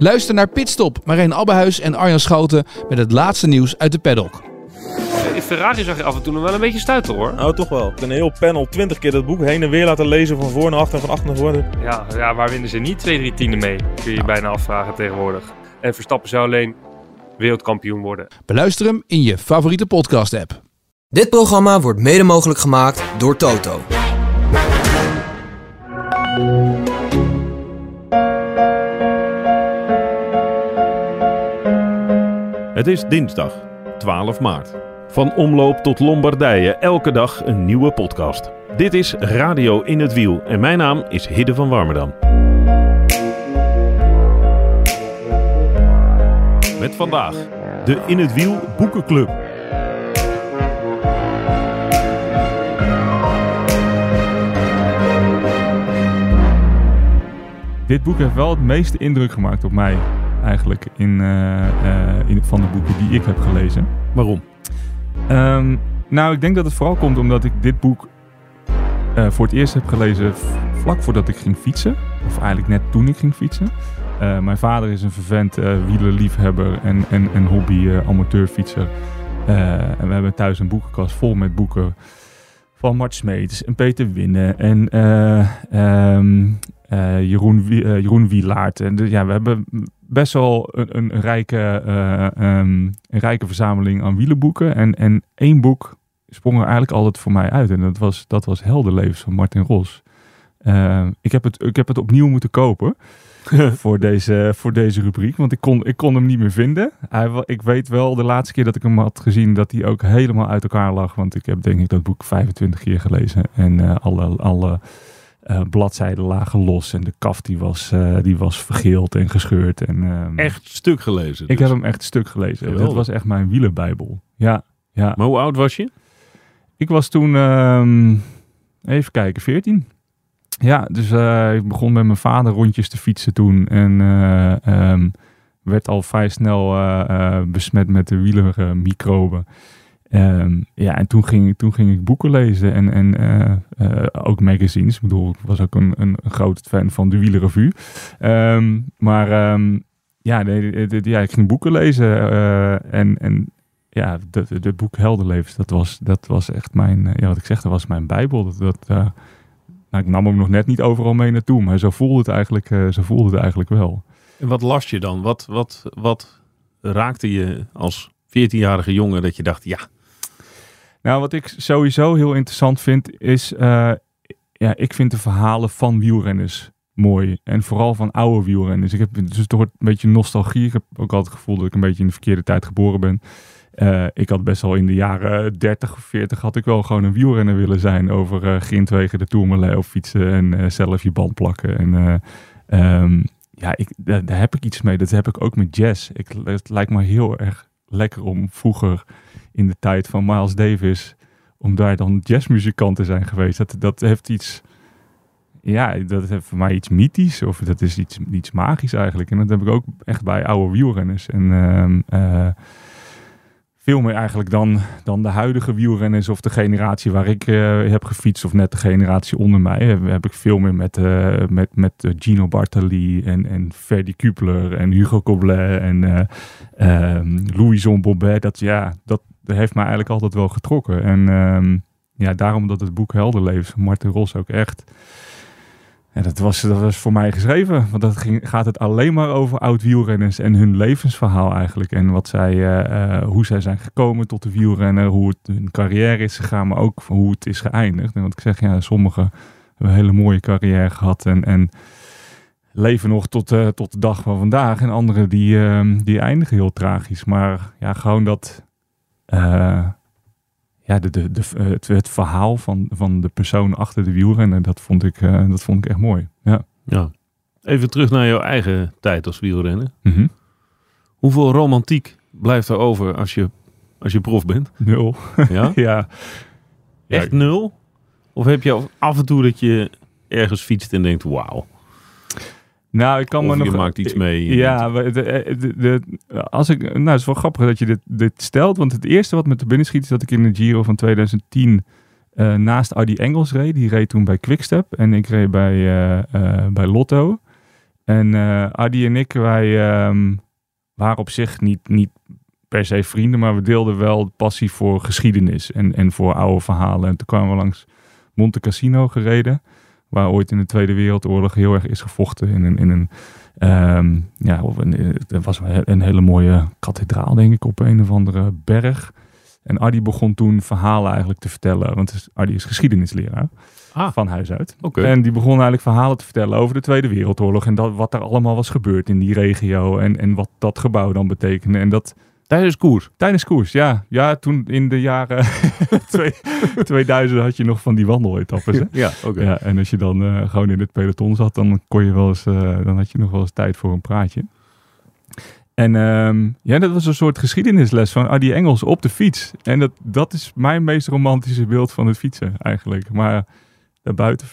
Luister naar Pitstop, Marijn Abbehuis en Arjan Schouten met het laatste nieuws uit de paddock. In Ferrari zag je af en toe nog wel een beetje stuiten, hoor. Nou, toch wel. Een heel panel 20 keer dat boek heen en weer laten lezen van voor naar achter en van achter naar voren. Ja, waar winnen ze niet 2-3 tienden mee? Kun je je bijna afvragen tegenwoordig. En Verstappen zou alleen wereldkampioen worden. Beluister hem in je favoriete podcast-app. Dit programma wordt mede mogelijk gemaakt door Toto. Het is dinsdag, 12 maart. Van omloop tot Lombardije, elke dag een nieuwe podcast. Dit is Radio in het Wiel en mijn naam is Hidde van Warmerdam. Met vandaag de In het Wiel Boekenclub. Dit boek heeft wel het meeste indruk gemaakt op mij, eigenlijk, van de boeken die ik heb gelezen. Waarom? Nou, ik denk dat het vooral komt omdat ik dit boek voor het eerst heb gelezen vlak voordat ik ging fietsen. Of eigenlijk net toen ik ging fietsen. Mijn vader is een vervent wielerliefhebber en hobby amateurfietser. En we hebben thuis een boekenkast vol met boeken van Mart Smeets en Peter Winnen en Jeroen Wielaert. En we hebben best wel een rijke verzameling aan wielerboeken. En één boek sprong er eigenlijk altijd voor mij uit. En dat was Heldenlevens van Martin Ros. Ik heb het opnieuw moeten kopen voor deze rubriek. Want ik kon hem niet meer vinden. Ik weet wel de laatste keer dat ik hem had gezien dat hij ook helemaal uit elkaar lag. Want ik heb denk ik dat boek 25 keer gelezen. En alle bladzijden lagen los. En de kaft die was vergeeld en gescheurd. En, echt stuk gelezen? Dus. Ik heb hem echt stuk gelezen. Dat was echt mijn wielerbijbel. Ja. Maar hoe oud was je? Ik was toen, even kijken, 14. Ja, dus ik begon met mijn vader rondjes te fietsen toen. En werd al vrij snel besmet met de wielermicroben. En toen ging ik boeken lezen en ook magazines. Ik bedoel, ik was ook een groot fan van de Wielerrevue. Ik ging boeken lezen en de boek Heldenlevens, dat was echt mijn, wat ik zeg, dat was mijn bijbel. Ik nam hem nog net niet overal mee naartoe, maar zo voelde het eigenlijk wel. En wat las je dan? Wat raakte je als 14-jarige jongen dat je dacht, ja... Nou, wat ik sowieso heel interessant vind is... ik vind de verhalen van wielrenners mooi. En vooral van oude wielrenners. Ik heb dus toch een beetje nostalgie. Ik heb ook altijd het gevoel dat ik een beetje in de verkeerde tijd geboren ben. Ik had best wel in de jaren 30 of 40 had ik wel gewoon een wielrenner willen zijn. Over grindwegen de Tourmalet of fietsen en zelf je band plakken. En daar heb ik iets mee. Dat heb ik ook met jazz. Het lijkt me heel erg lekker om vroeger in de tijd van Miles Davis, om daar dan jazzmuzikant te zijn geweest. Dat heeft iets, dat heeft voor mij iets mythisch, of dat is iets magisch eigenlijk. En dat heb ik ook echt bij oude wielrenners. En veel meer eigenlijk dan de huidige wielrenners of de generatie waar ik heb gefietst, of net de generatie onder mij. Heb ik veel meer met Gino Bartali en Ferdy Kupler en Hugo Coblet en Louison Bobet. Dat heeft mij eigenlijk altijd wel getrokken. En daarom dat het boek Heldenlevens van Martin Ros ook echt... Ja, dat was voor mij geschreven. Want gaat het alleen maar over oud-wielrenners en hun levensverhaal eigenlijk. En hoe zij zijn gekomen tot de wielrenner, hoe het hun carrière is gegaan, maar ook hoe het is geëindigd. En wat ik zeg, sommigen hebben een hele mooie carrière gehad en leven nog tot de dag van vandaag. En anderen die eindigen heel tragisch. Maar gewoon dat... het verhaal van de persoon achter de wielrenner, dat vond ik echt mooi. Ja. Even terug naar jouw eigen tijd als wielrenner. Mm-hmm. Hoeveel romantiek blijft er over als je prof bent? 0. Ja? Ja. Echt 0? Of heb je af en toe dat je ergens fietst en denkt, wauw. Nou, ik kan of me nog... je maakt iets mee. Ja, het is wel grappig dat je dit stelt. Want het eerste wat me te binnen schiet is dat ik in de Giro van 2010 naast Adi Engels reed. Die reed toen bij Quickstep en ik reed bij Lotto. En Adi en ik, wij waren op zich niet per se vrienden, maar we deelden wel de passie voor geschiedenis en voor oude verhalen. En toen kwamen we langs Monte Cassino gereden, waar ooit in de Tweede Wereldoorlog heel erg is gevochten er was een hele mooie kathedraal, denk ik, op een of andere berg. En Adi begon toen verhalen eigenlijk te vertellen, want Adi is geschiedenisleraar van huis uit. Okay. En die begon eigenlijk verhalen te vertellen over de Tweede Wereldoorlog en wat er allemaal was gebeurd in die regio en wat dat gebouw dan betekende. En dat Tijdens koers? Tijdens koers, ja. Ja, toen in de jaren 2000 had je nog van die wandeletappes. Hè? Ja, oké. Ja, en als je dan gewoon in het peloton zat, dan kon je wel eens, dan had je nog wel eens tijd voor een praatje. En dat was een soort geschiedenisles van Adi Engels op de fiets. En dat is mijn meest romantische beeld van het fietsen eigenlijk. Maar daarbuiten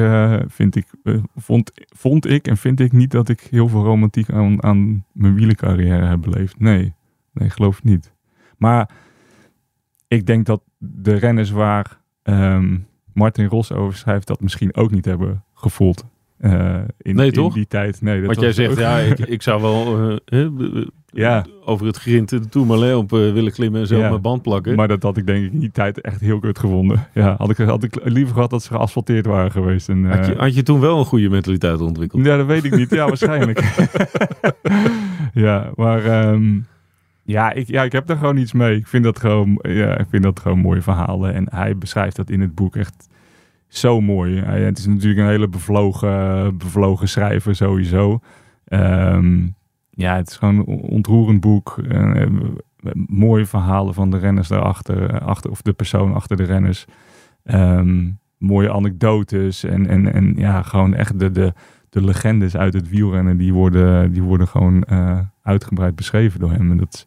vond ik en vind ik niet dat ik heel veel romantiek aan mijn wielercarrière heb beleefd. Nee, geloof ik niet. Maar ik denk dat de renners waar Martin Ros over schrijft dat misschien ook niet hebben gevoeld. In die tijd. Nee, want jij zegt, ik zou wel over het grind de Tourmalet op willen klimmen en zo mijn band plakken. Maar dat had ik denk ik in die tijd echt heel kut gevonden. Ja, had ik liever gehad dat ze geasfalteerd waren geweest. En, had je toen wel een goede mentaliteit ontwikkeld? Ja, dat weet ik niet. Ja, waarschijnlijk. Ja, maar ik heb daar gewoon iets mee. Ik vind dat gewoon mooie verhalen. En hij beschrijft dat in het boek echt zo mooi. Het is natuurlijk een hele bevlogen schrijver sowieso. Het is gewoon een ontroerend boek. Mooie verhalen van de renners daarachter. Of de persoon achter de renners. Mooie anekdotes. En gewoon echt de legendes uit het wielrennen. Die worden gewoon uitgebreid beschreven door hem. En dat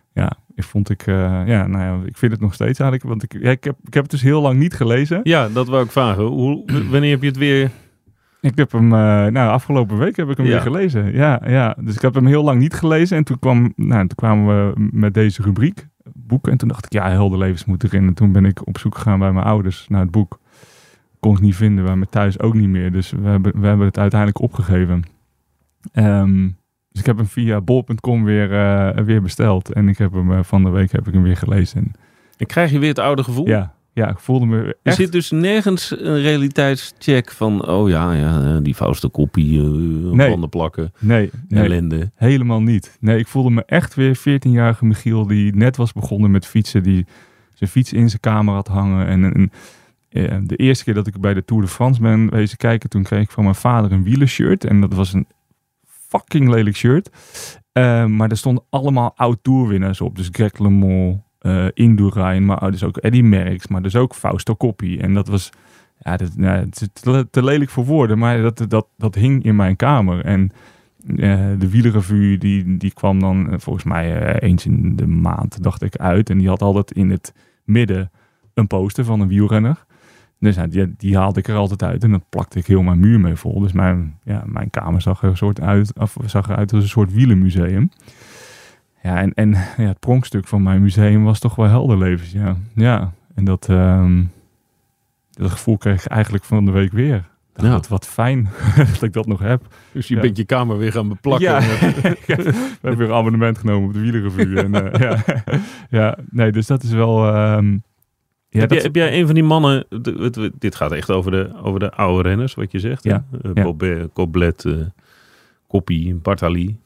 ik vind het nog steeds eigenlijk. Want ik heb het dus heel lang niet gelezen. Ja, dat wou ik vragen. Wanneer heb je het weer? Ik heb hem, afgelopen week heb ik hem weer gelezen. Ja, dus ik heb hem heel lang niet gelezen. En toen kwamen we met deze rubriek, boeken. En toen dacht ik, Helder Levens moet erin. En toen ben ik op zoek gegaan bij mijn ouders naar het boek. Kon het niet vinden, bij me thuis ook niet meer. Dus we hebben het uiteindelijk opgegeven. Dus ik heb hem via bol.com weer besteld. En ik heb hem van de week weer gelezen. En krijg je weer het oude gevoel? Ja, ik voelde me echt... Er zit dus nergens een realiteitscheck van... die Fausto Coppi, banden plakken. Nee. Ellende. Helemaal niet. Nee, ik voelde me echt weer 14-jarige Michiel... die net was begonnen met fietsen. Die zijn fiets in zijn kamer had hangen. En de eerste keer dat ik bij de Tour de France ben wezen kijken... toen kreeg ik van mijn vader een wielershirt. En dat was een fucking lelijk shirt. Maar er stonden allemaal oud-tourwinnaars op. Dus Greg LeMond... Indurain, maar dus ook Eddy Merckx, maar dus ook Fausto Coppi. En dat was, het is te lelijk voor woorden, maar dat hing in mijn kamer. En de wielerrevue, die kwam dan volgens mij eens in de maand, dacht ik, uit. En die had altijd in het midden een poster van een wielrenner. Dus die haalde ik er altijd uit en dat plakte ik heel mijn muur mee vol. Dus mijn kamer zag eruit als een soort wielenmuseum. Ja, en het pronkstuk van mijn museum was toch wel Helder Levens, ja. En dat gevoel kreeg ik eigenlijk van de week weer. Wat fijn dat ik dat nog heb. Dus je bent je kamer weer gaan beplakken. Ja, we hebben weer een abonnement genomen op de wielerrevue. Dus dat is wel... Heb jij een van die mannen... Dit gaat echt over de oude renners, wat je zegt. Ja. Bobet, Coblet, Coppi, Bartali.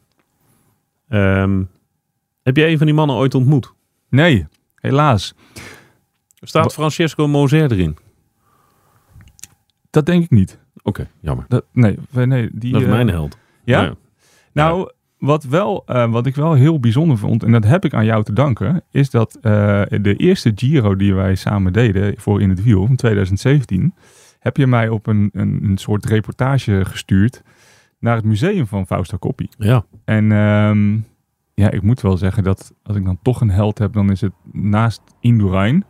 Heb jij een van die mannen ooit ontmoet? Nee, helaas. Staat Francesco Moser erin? Dat denk ik niet. Oké, jammer. Dat is mijn held. Ja? Nou, wat ik wel heel bijzonder vond, en dat heb ik aan jou te danken, is dat de eerste Giro die wij samen deden voor In het Wiel, in 2017, heb je mij op een soort reportage gestuurd naar het museum van Fausto Coppi. Ja. En... ik moet wel zeggen dat als ik dan toch een held heb, dan is het naast Indurain.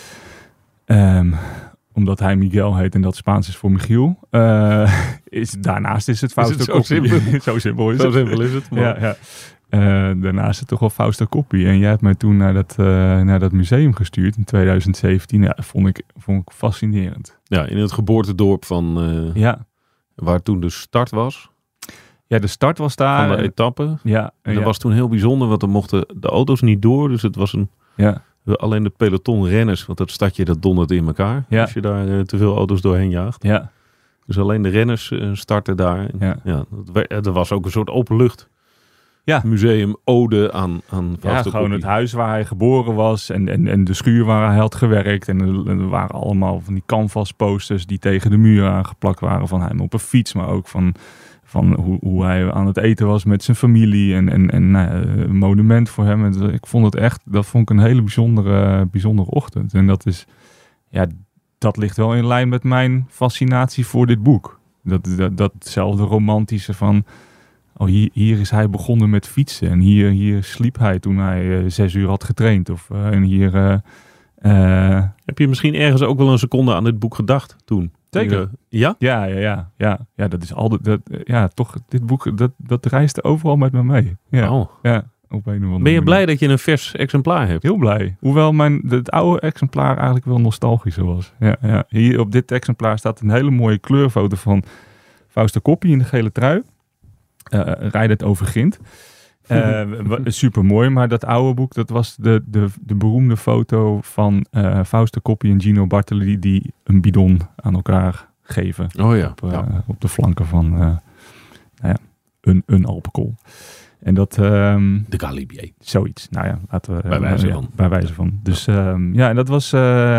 Omdat hij Miguel heet en dat Spaans is voor Michiel. Daarnaast is het Fausto Coppi. Zo simpel is het. Zo simpel is het. Daarnaast is het toch wel Fausto Coppi. En jij hebt mij toen naar dat museum gestuurd in 2017. Ja, vond ik fascinerend. Ja, in het geboortedorp van waar toen de start was. Ja, de start was daar. van de etappe. Ja, En dat was toen heel bijzonder, want er mochten de auto's niet door. Dus het was alleen de peloton renners, want dat stadje dat dondert in elkaar. Ja. Als je daar te veel auto's doorheen jaagt. Ja. Dus alleen de renners starten daar. Dat was ook een soort openlucht. Ja. Museum ode aan Fausto gewoon Coppi. het huis waar hij geboren was en de schuur waar hij had gewerkt. En er waren allemaal van die canvas posters die tegen de muur aangeplakt waren van hem op een fiets. Maar ook van hoe hij aan het eten was met zijn familie en een monument voor hem. En ik vond dat vond ik een hele bijzondere ochtend. En dat ligt wel in lijn met mijn fascinatie voor dit boek. Datzelfde romantische van, hier is hij begonnen met fietsen. En hier sliep hij toen hij 6 uur had getraind. En hier... Heb je misschien ergens ook wel een seconde aan dit boek gedacht toen? Zeker. Ja? Ja, dat is altijd... toch, dit boek, dat reisde overal met me mee. Ja, Oh. ja, op een of andere Ben je manier. blij dat je een vers exemplaar hebt? Heel blij. Hoewel het oude exemplaar eigenlijk wel nostalgischer was. Ja. Hier op dit exemplaar staat een hele mooie kleurfoto van Fausto Coppi in de gele trui. Rijdend over grind. Super mooi, maar dat oude boek, dat was de beroemde foto van Fausto Coppi en Gino Bartali die een bidon aan elkaar geven. Oh ja. Op de flanken van een alpenkool. En dat... De Galibier. Zoiets. Nou ja, laten we... Bij wijze van. Bij wijze van. Dus en dat was...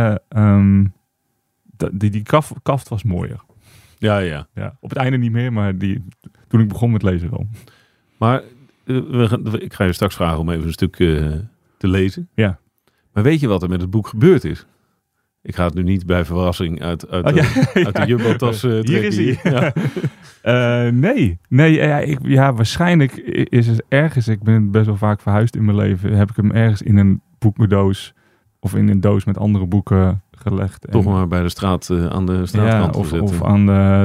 die kaft was mooier. Ja. Ja, op het einde niet meer, maar toen ik begon met lezen wel. Maar ik ga je straks vragen om even een stuk te lezen. Ja. Maar weet je wat er met het boek gebeurd is? Ik ga het nu niet bij verrassing uit de Jumbo-tas trekken. Hier is hij. Nee. Waarschijnlijk is het ergens... Ik ben best wel vaak verhuisd in mijn leven. Heb ik hem ergens in een boekendoos of in een doos met andere boeken gelegd. Toch maar bij de straat, aan de straatkant gezet. Of aan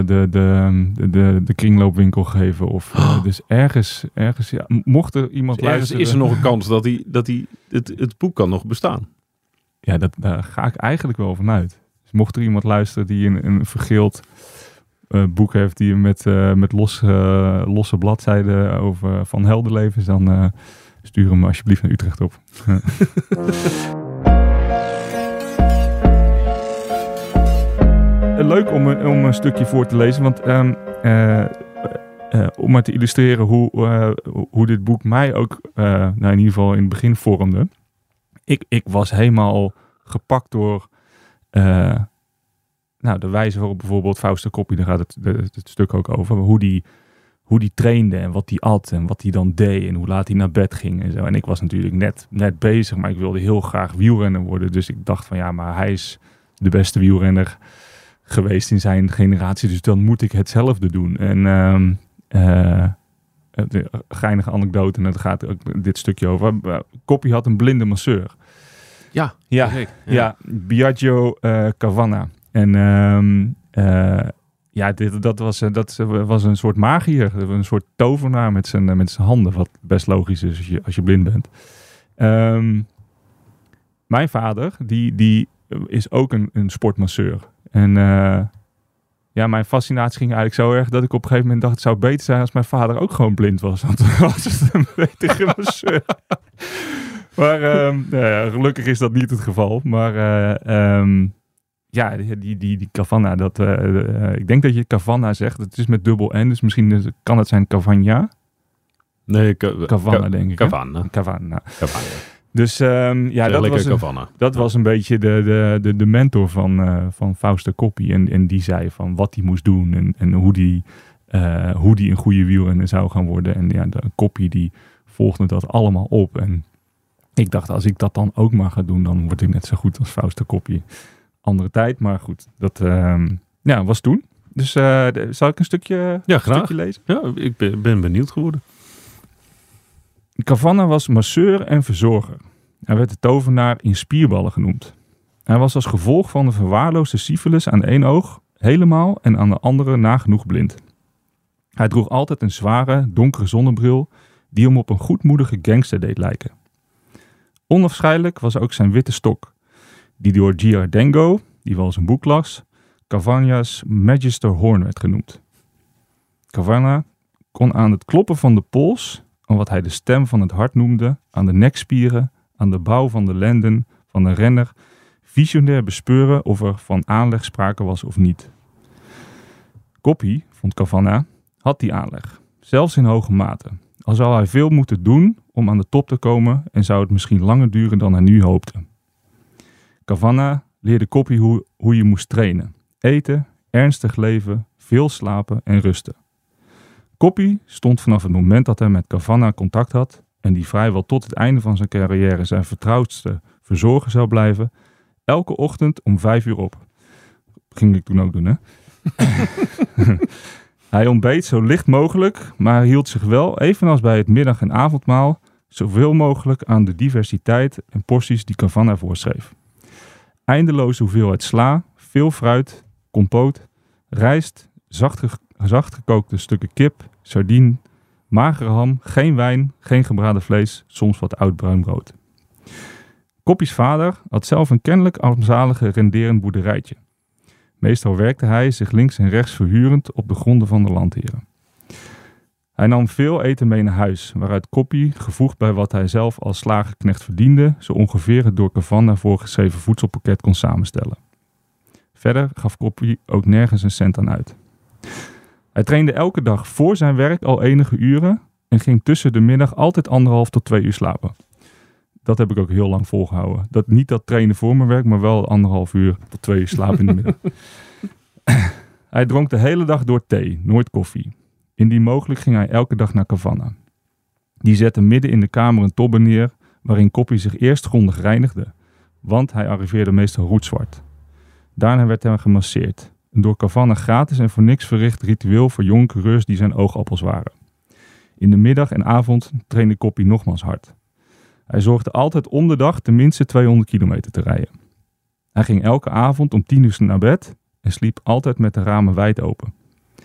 de kringloopwinkel geven. Dus ergens mocht er iemand Dus luisteren... is er nog een kans dat het boek kan nog bestaan? Ja, daar ga ik eigenlijk wel vanuit. Dus mocht er iemand luisteren die een vergeeld boek heeft... die met losse bladzijden over van heldenlevens... dan stuur hem alsjeblieft naar Utrecht op. Leuk om een stukje voor te lezen, want om maar te illustreren hoe dit boek mij ook in ieder geval in het begin vormde. Ik was helemaal gepakt door de wijze waarop bijvoorbeeld Fausto Coppi, daar gaat het stuk ook over, hoe die trainde en wat hij at en wat hij dan deed en hoe laat hij naar bed ging en zo. En ik was natuurlijk net bezig, maar ik wilde heel graag wielrenner worden. Dus ik dacht van maar hij is de beste wielrenner geweest in zijn generatie, dus dan moet ik hetzelfde doen. En de geinige anekdote, en daar gaat ook dit stukje over. Coppi had een blinde masseur. Ja, Biagio Cavanna. En dat was een soort magier, een soort tovenaar met zijn handen, wat best logisch is als je blind bent. Mijn vader, die is ook een sportmasseur. En mijn fascinatie ging eigenlijk zo erg dat ik op een gegeven moment dacht, het zou beter zijn als mijn vader ook gewoon blind was. Want dan was het een betere masseur. Maar gelukkig is dat niet het geval. Maar die Cavanna, ik denk dat je Cavanna zegt. Het is met dubbel N, dus misschien kan het zijn Cavagna. Nee, Cavanna denk ik. Cavanna. Dus dat was een beetje de mentor van Fausto Coppi. En die zei van wat hij moest doen en hoe die een goede wielrenner zou gaan worden. En de Coppi die volgde dat allemaal op. En ik dacht, als ik dat dan ook maar ga doen, dan word ik net zo goed als Fausto Coppi. Andere tijd, maar goed. Dat was toen. Dus zal ik een stukje lezen? Ja, ik ben benieuwd geworden. Cavanna was masseur en verzorger. Hij werd de tovenaar in spierballen genoemd. Hij was als gevolg van de verwaarloosde syfilis aan één oog helemaal en aan de andere nagenoeg blind. Hij droeg altijd een zware, donkere zonnebril die hem op een goedmoedige gangster deed lijken. Onafscheidelijk was ook zijn witte stok, die door Giardengo, die wel zijn boek las, Cavanna's Magister Horn werd genoemd. Cavanna kon aan het kloppen van de pols, aan wat hij de stem van het hart noemde, aan de nekspieren, aan de bouw van de lenden van een renner, visionair bespeuren of er van aanleg sprake was of niet. Koppie, vond Cavanna, had die aanleg, zelfs in hoge mate. Al zou hij veel moeten doen om aan de top te komen en zou het misschien langer duren dan hij nu hoopte. Cavanna leerde Koppie hoe je moest trainen. Eten, ernstig leven, veel slapen en rusten. Koppie stond vanaf het moment dat hij met Cavanna contact had en die vrijwel tot het einde van zijn carrière zijn vertrouwdste verzorger zou blijven, elke ochtend om 5 uur op. Ging ik toen ook doen, hè? Hij ontbeet zo licht mogelijk, maar hij hield zich wel, evenals bij het middag- en avondmaal, zoveel mogelijk aan de diversiteit en porties die Cavanna voorschreef. Eindeloze hoeveelheid sla, veel fruit, compoot, rijst, zacht gekookte stukken kip, sardine, magere ham, geen wijn, geen gebraden vlees, soms wat oud bruin brood. Koppie's vader had zelf een kennelijk armzalige renderend boerderijtje. Meestal werkte hij zich links en rechts verhurend op de gronden van de landheren. Hij nam veel eten mee naar huis, waaruit Koppie, gevoegd bij wat hij zelf als slagerknecht verdiende, zo ongeveer het door Cavanna voorgeschreven voedselpakket kon samenstellen. Verder gaf Koppie ook nergens een cent aan uit. Hij trainde elke dag voor zijn werk al enige uren en ging tussen de middag altijd 1,5 tot 2 uur slapen. Dat heb ik ook heel lang volgehouden. Niet dat trainen voor mijn werk, maar wel 1,5 uur tot 2 uur slaap in de middag. Hij dronk de hele dag door thee, nooit koffie. Indien mogelijk ging hij elke dag naar Cavanna. Die zette midden in de kamer een tobbe neer, waarin Koppie zich eerst grondig reinigde, want hij arriveerde meestal roetzwart. Daarna werd hij gemasseerd. Een door Cavanna gratis en voor niks verricht ritueel voor jonge coureurs die zijn oogappels waren. In de middag en avond trainde Koppie nogmaals hard. Hij zorgde altijd om de dag tenminste 200 kilometer te rijden. Hij ging elke avond om 10 uur naar bed en sliep altijd met de ramen wijd open.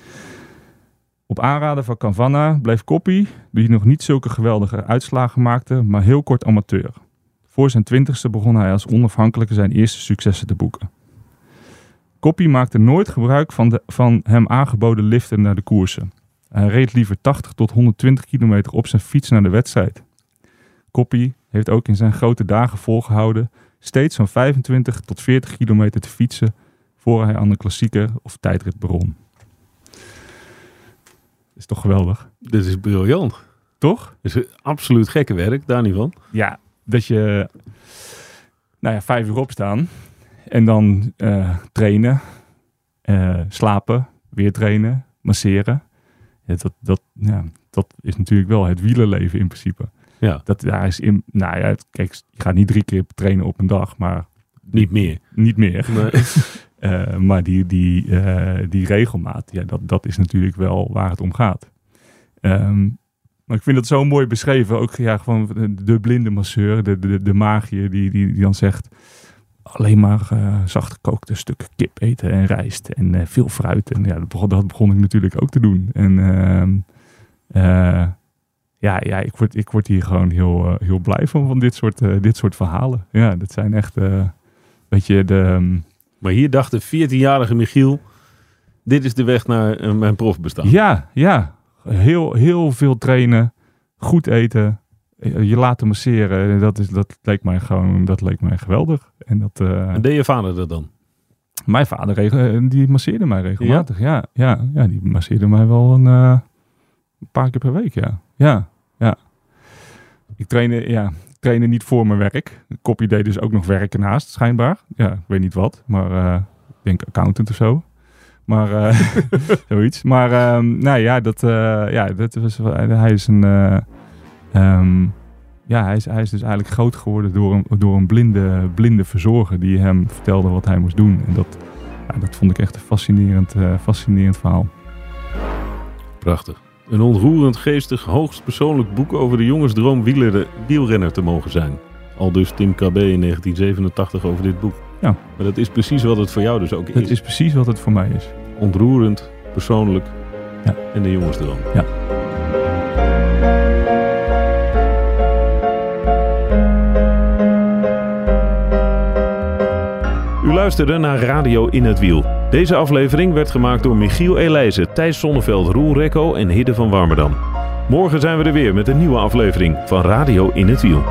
Op aanraden van Cavanna bleef Koppie, die nog niet zulke geweldige uitslagen maakte, maar heel kort amateur. Voor zijn 20ste begon hij als onafhankelijke zijn eerste successen te boeken. Koppie maakte nooit gebruik van hem aangeboden liften naar de koersen. Hij reed liever 80 tot 120 kilometer op zijn fiets naar de wedstrijd. Koppie heeft ook in zijn grote dagen volgehouden steeds zo'n 25 tot 40 kilometer te fietsen voor hij aan de klassieker of tijdrit begon. Is toch geweldig? Dit is briljant. Toch? Het is absoluut gekke werk, daar niet van. Ja, dat je 5 uur opstaan en dan trainen, slapen, weer trainen, masseren. Ja, dat is natuurlijk wel het wielerleven in principe. Ja. Kijk, je gaat niet 3 keer trainen op een dag, maar Niet meer. Niet meer. Nee. Maar die regelmaat, ja, dat is natuurlijk wel waar het om gaat. Maar ik vind dat zo mooi beschreven. Ook gewoon de blinde masseur, de magier die dan zegt alleen maar zacht gekookte stukken kip eten en rijst en veel fruit. En ja, dat begon ik natuurlijk ook te doen. En ik word hier gewoon heel blij van dit soort verhalen. Ja, dat zijn echt beetje de... Maar hier dacht de 14-jarige Michiel, dit is de weg naar mijn profbestaan. Ja. Heel veel trainen, goed eten, je laten masseren. Dat leek mij geweldig. En deed je vader dat dan? Mijn vader die masseerde mij regelmatig. Ja, die masseerde mij wel een paar keer per week. Ja. Ik trainde niet voor mijn werk. Koppie deed dus ook nog werken naast, schijnbaar. Ja, ik weet niet wat, maar ik denk accountant of zo. Maar zoiets. Maar hij is een... hij is dus eigenlijk groot geworden door een blinde verzorger die hem vertelde wat hij moest doen. En dat vond ik echt een fascinerend verhaal. Prachtig. Een ontroerend, geestig, hoogst persoonlijk boek over de jongensdroom wielrenner te mogen zijn. Aldus Tim KB in 1987 over dit boek. Ja. Maar dat is precies wat het voor jou dus ook is. Dat is precies wat het voor mij is. Ontroerend, persoonlijk en de jongensdroom. Ja. U luisterde naar Radio in het Wiel. Deze aflevering werd gemaakt door Michiel Elijzen, Thijs Sonneveld, Roel Rekko en Hidde van Warmerdam. Morgen zijn we er weer met een nieuwe aflevering van Radio in het Wiel.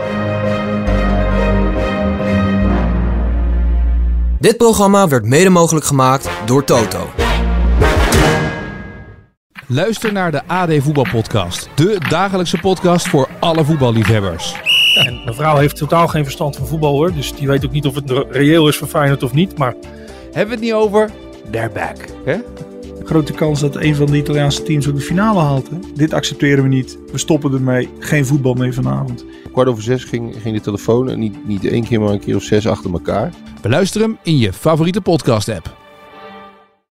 Dit programma werd mede mogelijk gemaakt door Toto. Luister naar de AD Voetbalpodcast. De dagelijkse podcast voor alle voetballiefhebbers. En mijn vrouw heeft totaal geen verstand van voetbal hoor. Dus die weet ook niet of het reëel is voor Feyenoord of niet. Maar Hebben we het niet over? They're back. Hè? Grote kans dat een van de Italiaanse teams ook de finale haalt. Hè? Dit accepteren we niet. We stoppen ermee. Geen voetbal meer vanavond. 5:15 ging de telefoon en niet één keer, maar een keer of 6 achter elkaar. Beluister hem in je favoriete podcast app.